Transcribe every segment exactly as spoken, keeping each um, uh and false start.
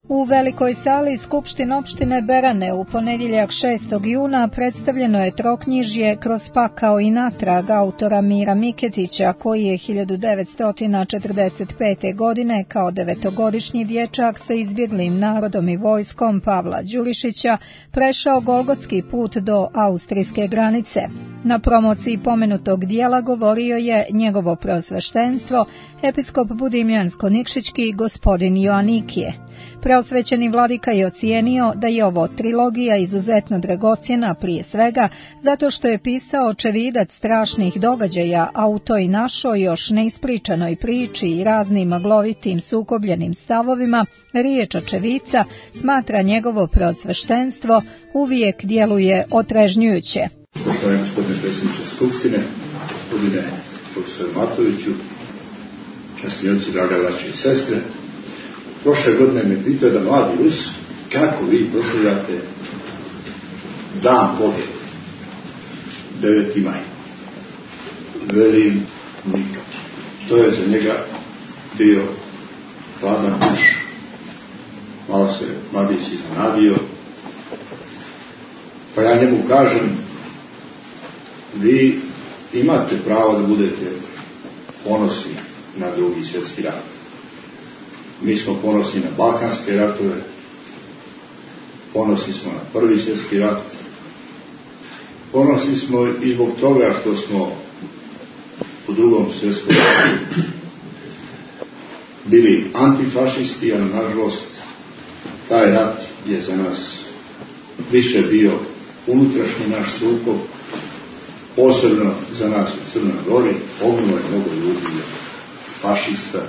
U velikoj sali Skupštine opštine Berane u ponedjeljak šestog juna predstavljeno je troknjižje Kroz pakao i natrag autora Mira Miketića, koji je hiljadu devetsto četrdeset pete. godine kao devetogodišnji dječak sa izbjeglim narodom i vojskom Pavla Đurišića prešao golgotski put do austrijske granice. Na promociji pomenutog dijela govorio je njegovo preosveštenstvo, episkop Budimljansko-Nikšićki gospodin Joanikije. Preosvećeni vladika je ocijenio da je ovo trilogija izuzetno dragocjena prije svega zato što je pisao očevidac strašnih događaja, a u toj našoj još neispričanoj priči i raznim maglovitim sukobljenim stavovima riječ očevica, smatra njegovo preosveštenstvo, uvijek djeluje otrežnjujuće. Poštovani gospodine predsjedniče Skupštine, gospodine profesor Matoviću, časni oci, draga braće i sestre, prošle godine me pitao da mladi Rus, kako vi proslavljate Dan pobjede, deveti maj. Velim, nikad. To je za njega bio hladan duš. Malo se mladić iznenadio, pa ja njemu kažem, vi imate pravo da budete ponosni na Drugi svjetski rat. Mi smo ponosni na Balkanske ratove, ponosni smo na Prvi svjetski rat, ponosni smo i zbog toga što smo u Drugom svjetskom ratu bili antifašisti, a nažalost taj rat je za nas više bio unutrašnji naš sukob, posebno za nas u Crnoj Gori, poginulo je mnogo ljudi, fašista,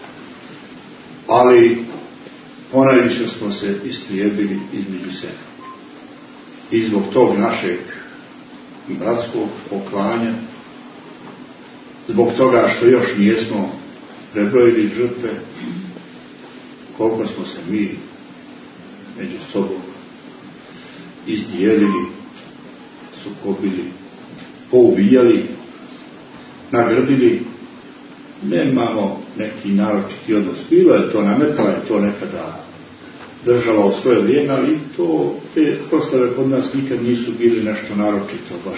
ali ponajviše smo se istrijebili između sebe. I zbog tog našeg bratskog poklanja, zbog toga što još nijesmo prebrojili žrtve, koliko smo se mi među sobom izdijelili, sukobili, poubijali, nagrdili, nemamo neki naročiti odnos. Bilo je to, nametala je to nekada država u svoje vrijeme, ali to, te proslave kod nas nikad nisu bili nešto naročito baš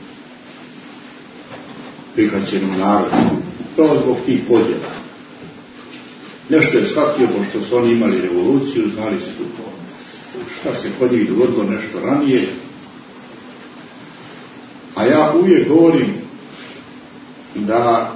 prihvaćenom narodu. To zbog tih podjela. Nešto je shvatio, pošto su oni imali revoluciju, znali su šta se kod njih dogodilo nešto ranije. A ja uvijek govorim da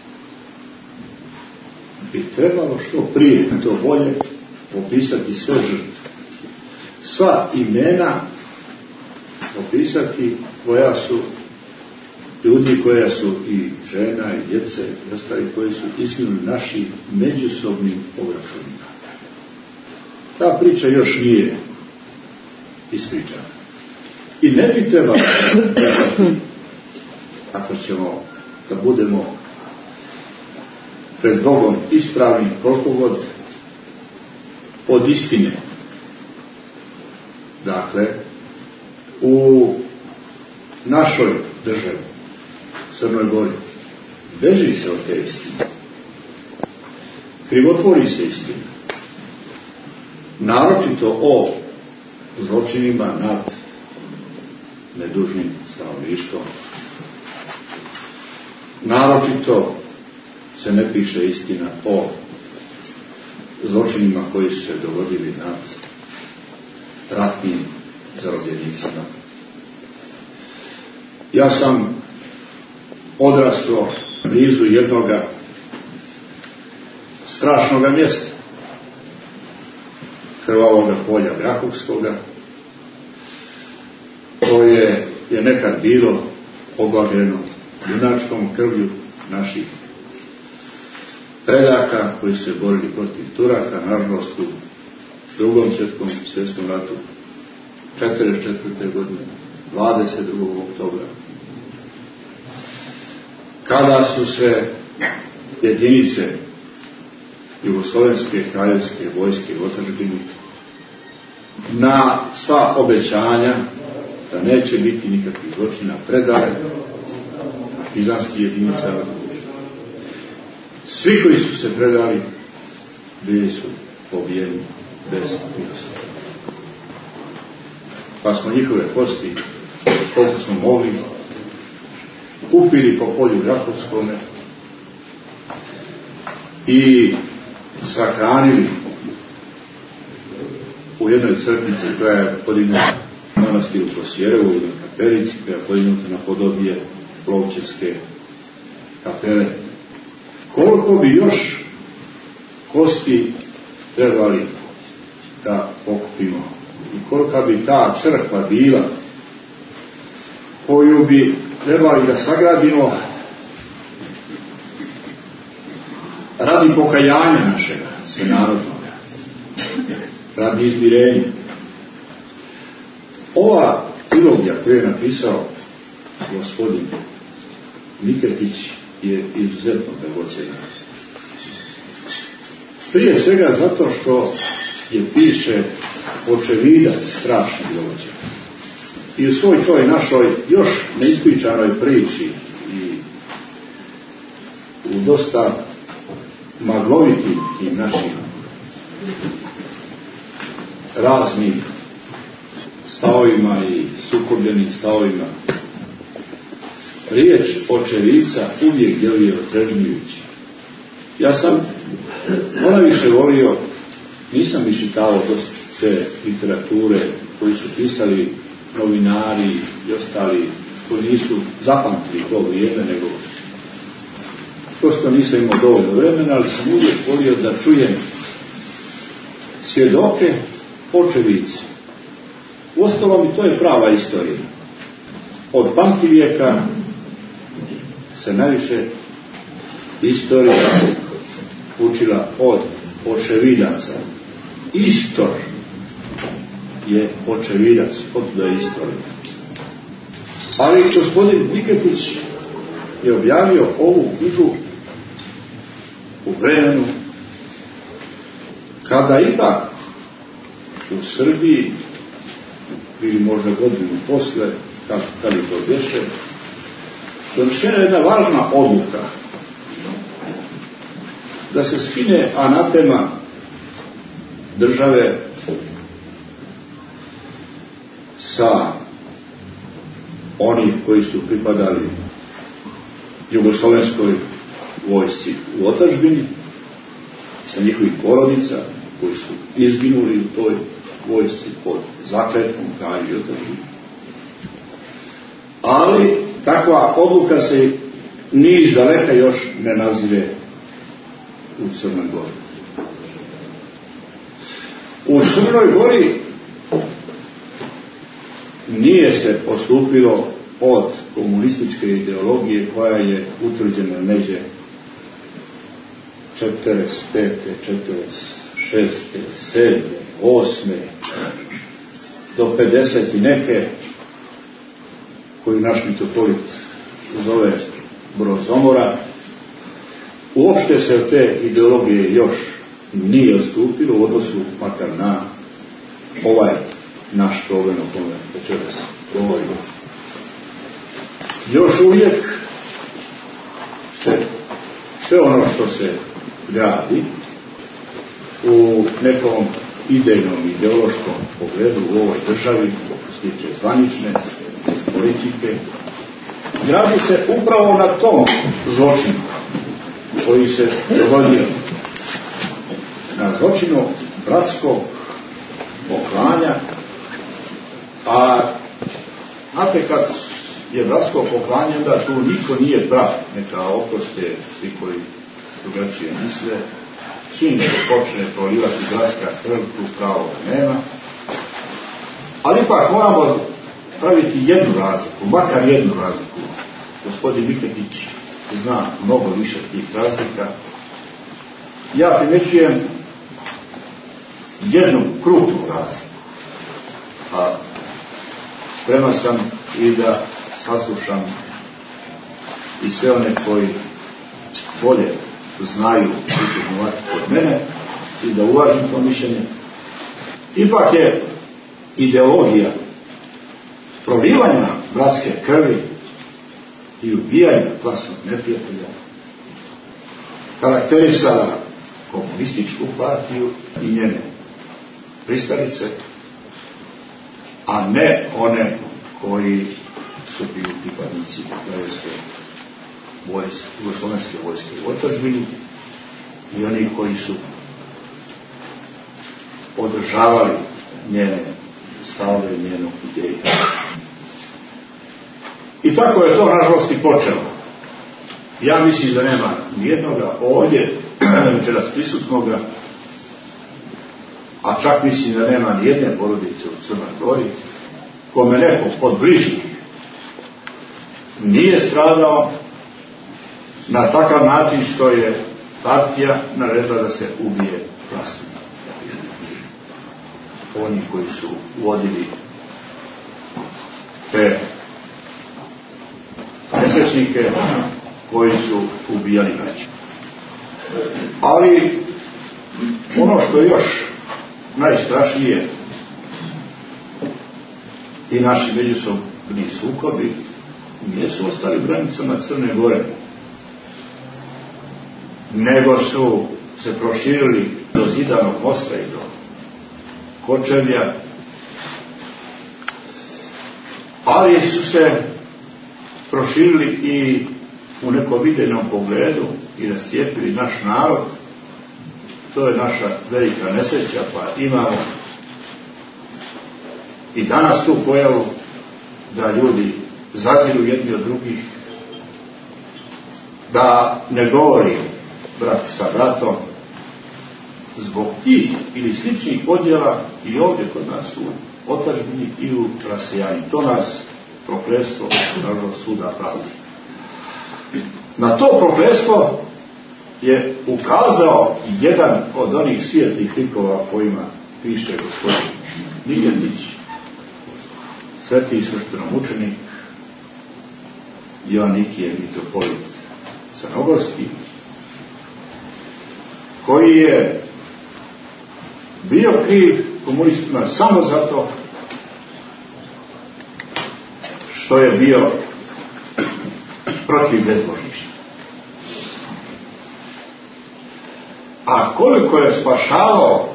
bi trebalo što prije to bolje opisati sve žrtve. Sva imena opisati koja su ljudi, koja su i žena i djece i ostali koji su izginuli našim međusobnim obračunima. Ta priča još nije ispričana. I ne bi trebalo ako ćemo da budemo pred Bogom ispravni koliko god od istine. Dakle, u našoj državi, Crnoj Gori, beži se od te istine. Krivotvori se istina. Naročito o zločinima nad nedužnim stanovništvom. Naročito se ne piše istina o zločinima koji su se dogodili nad ratnim zarobljenicima. Ja sam odrastao blizu jednoga strašnoga mjesta, krvavoga polja Grahovskoga, koje je nekad bilo obagljeno junačkom krvlju naših predaka koji su se borili protiv Turaka, nažalost u Drugom svjetskom, svjetskom ratu četrdeset četvrte. godine, dvadeset drugog oktobra, kada su se jedinice Jugoslovenske kraljevske vojske u otadžbini na sva obećanja da neće biti nikakvih zločina predale partizanskih jedinica. Svi koji su se predali bili su pobijeni bez milosti. Pa smo njihove kosti, koliko smo mogli, kupili po polju Rakovskome i sahranili u jednoj crkvici koja je podignuta u manastiru Kosjerevu, u jednoj kapelici koja je podignuta na podobije Plovčevske kapele. Koliko bi još kosti trebali da pokupimo i kolika bi ta crkva bila koju bi trebali da sagradimo radi pokajanja našega svenarodnog, radi izmirenja. Ova trilogija koju je napisao gospodin Miketić je izuzetno dragocjena. Prije svega zato što je piše očevidac strašnih događaja. I u svoj toj našoj još neispričanoj priči i u dosta maglovitim i našim raznim stavovima i sukobljenim stavovima, riječ očevica uvijek djeluje otrežnjujući. Ja sam ona više volio, nisam iščitavao te literature koji su pisali novinari i ostali koji nisu zapamtili to vrijeme, nego prosto nisam imao dovoljno vremena, ali sam uvijek volio da čujem svjedoke očevice. Uostalom i to je prava istorija. Od pamtivijeka se najviše istorija učila od očevidaca. Istor je očevidac, od da je istorija. Ali gospodin Miketić je objavio ovu knjigu u vremenu kada ipak u Srbiji ili možda godinu posle, kako kad je to beše, donošena jedna važna odluka da se skine anatema države sa onih koji su pripadali jugoslovenskoj vojsci u otadžbini, sa njihovih porodica koji su izginuli u toj vojsci pod zakletvom kralju i otadžbini. Ali takva odluka se ni iz daleka još ne nazire u Crnoj Gori. U Crnoj Gori nije se odstupilo od komunističke ideologije koja je utvrđena neđe četrdeset pete, četrdeset šeste, sedme, osme do pedeset i neke, koju naš mitropolit zove Brozomora. Uopšte se od te ideologije još nije odstupilo u odnosu makar na ovaj naš problem o kome večeras govorimo. Još uvijek se sve ono što se gradi u nekom idejnom, ideološkom pogledu u ovoj državi, što se tiče zvanične politike, gradi se upravo na tom zločinu koji se dogodio, na zločinu bratskog poklanja. A znate, kad je bratsko poklanje, onda tu niko nije brat, neka oproste svi koji drugačije misle. Čim se počne prolivati bratska krv, tu pravo nema. Ali ipak moramo praviti jednu razliku, makar jednu razliku. Gospodin Miketić zna mnogo više tih razlika. Ja primjećujem jednu krupnu razliku, a spreman sam i da saslušam i sve one koji bolje znaju od mene i da uvažim to mišljenje. Ipak je ideologija prolivanja bratske krvi i ubijanja klasnog neprijatelja karakterisala komunističku partiju i njene pristalice, a ne one koji su bili pripadnici Kraljevske vojske, jugoslovenske vojske u otadžbini i oni koji su održavali njene stavove, njenu ideju. I tako je to nažalost i počelo. Ja mislim da nema nijednoga ovdje večeras prisutnoga, a čak mislim da nema nijedne porodice u Crnoj Gori kome neko od bližnjih nije stradao na takav način što je partija naredila da se ubije vlasnik. Oni koji su vodili te nesrećnike koji su ubijali braću. Ali ono što je još najstrašnije, ti naši međusobni sukobi nisu ostali granicama Crne Gore, nego su se proširili do Zidanog mosta i do Kočevlja, ali su se proširili i u nekom idejnom pogledu i rascijepili naš narod. To je naša velika nesreća, pa imamo i danas tu pojavu da ljudi zaziru jedni od drugih, da ne govori brat sa bratom zbog tih ili sličnih podjela i ovdje kod nas u otadžbini i u rasijanju. To nas prokletstvo nažalost suda pravi. Na to prokletstvo je ukazao jedan od onih svijetlih likova kojima piše gospodin Niketić, sveti sveštenomučenik Joanikije mitropolit crnogorski, koji je bio kriv komunistima samo zato što je bio protiv bezbožništva. A koliko je spašavao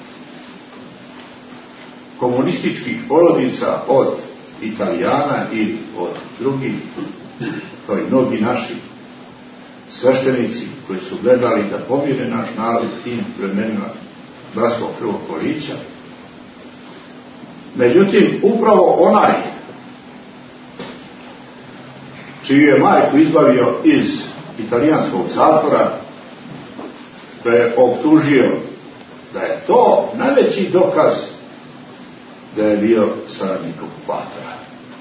komunističkih porodica od Italijana i od drugih, kao i mnogi naši sveštenici koji su gledali da pomire naš narod tim vremenima bratskog krvoprolića. Međutim, upravo onaj čiju je majku izbavio iz italijanskog zatvora, da je optužio da je to najveći dokaz da je bio saradnik okupatora.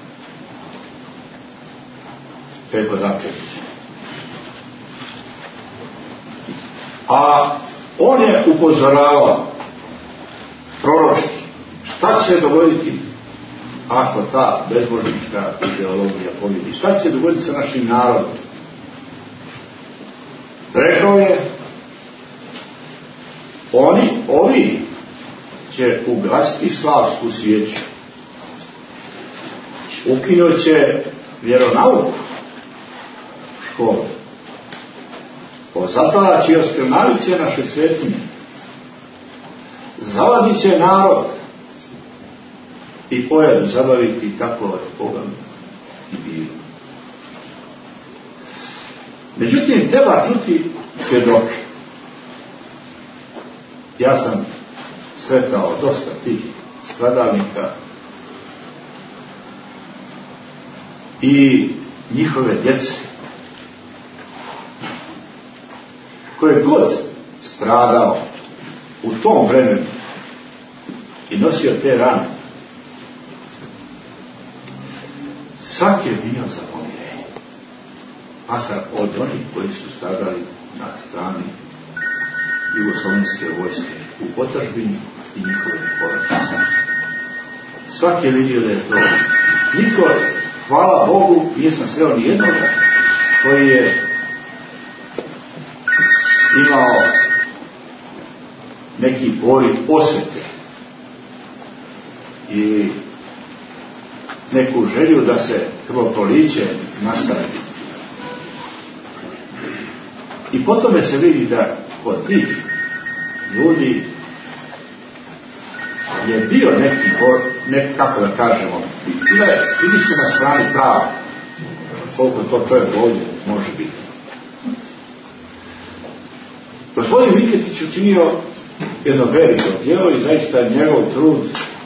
Pepo Damčević. A on je upozoravao proročki šta će se dogoditi ako ta bezbožnička ideologija pobjedi. Šta će se dogoditi sa našim narodom? Rekao je, oni, ovi će ugasiti slavsku svijeću, ukinut će vjeronauku školu, pozatvarat će i oskrnavit će naše svetinje, zavadit će narod i pojadu zabaviti tako od Boga i bilo. Međutim, treba čuti svjedoke. Ja sam sretao dosta tih stradalnika i njihove djece, koje god stradao u tom vremenu i nosio te rane, svaki je bio za pomirenje, makar od onih koji su stradali na strani jugoslovenske vojske u otadžbini i njihove porodice. Svaki je vidio da je to. Niko, hvala Bogu, nisam sreo ni jednoga koji je imao neki poriv osvete i neku želju da se krvoproliće nastavi. I po tome se vidi da kod tih ljudi je bio neki, nek, kako da kažemo, bili su na strani prava, koliko to čovjek ovdje može biti. Gospodin Miketić učinio jedno veliko djelo i zaista njegov trud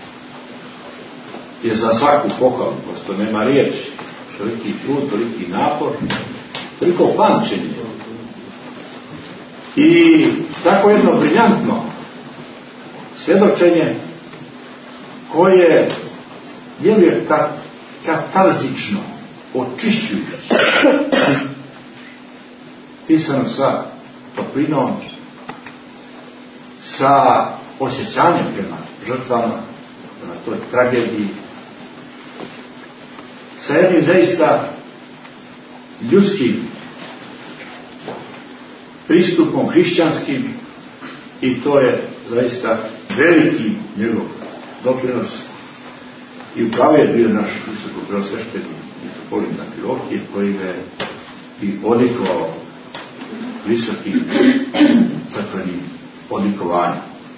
je za svaku pohvalu, pošto nema riječi. Toliki trud, toliki napor, toliko pamćenje. I tako jedno briljantno svjedočenje koje djeluje ka, katarzično, očišćujuće, pisano sa toplinom, sa osjećanjem prema žrtvama, prema toj tragediji, sa jednim zaista ljudskim pristupom hrišćanskim, i to je zaista veliki njegov doprinos. I upravo je bio naš visokopreosvešteni mitropolit Amfilohije, koji je i odlikovao visokim crkvenim odlikovanjem.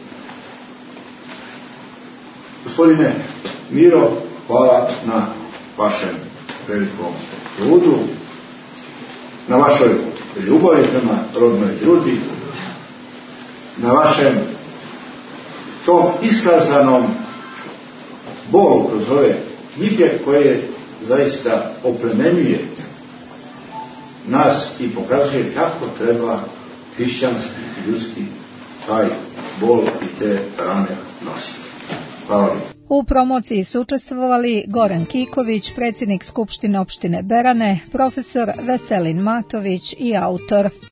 Gospodine Miro, hvala na vašem velikom trudu, na vašoj ljubavi prema rodnoj ljudi, na vašem tom iskazanom bolu kroz ove knjige koje zaista oplemenjuje nas i pokazuje kako treba hrišćanski i ljudski taj bol i te rane nositi. Hvala vam. U promociji su učestvovali Goran Kiković, predsjednik Skupštine opštine Berane, profesor Veselin Matović i autor.